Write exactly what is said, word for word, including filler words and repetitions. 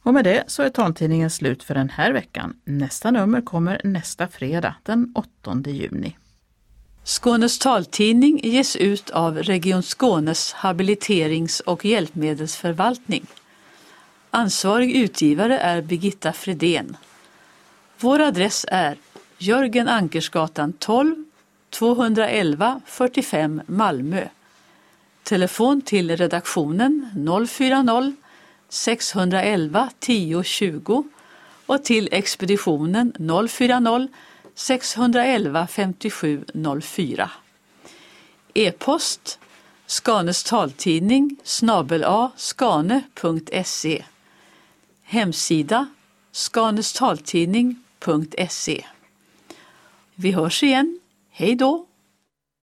Och med det så är taltidningen slut för den här veckan. Nästa nummer kommer nästa fredag den åttonde juni. Skånes taltidning ges ut av Region Skånes habiliterings- och hjälpmedelsförvaltning. Ansvarig utgivare är Birgitta Fredén. Vår adress är Jörgen Ankersgatan tolv, tvåhundraelva fyrtiofem Malmö. Telefon till redaktionen noll fyra noll, sex ett ett tio tjugo och till expeditionen noll fyra noll, sex ett ett femtiosju noll fyra. E-post Skanes taltidning snabel a skane punkt se. Hemsida skanestaltidning punkt se. Vi hörs igen. Hej då!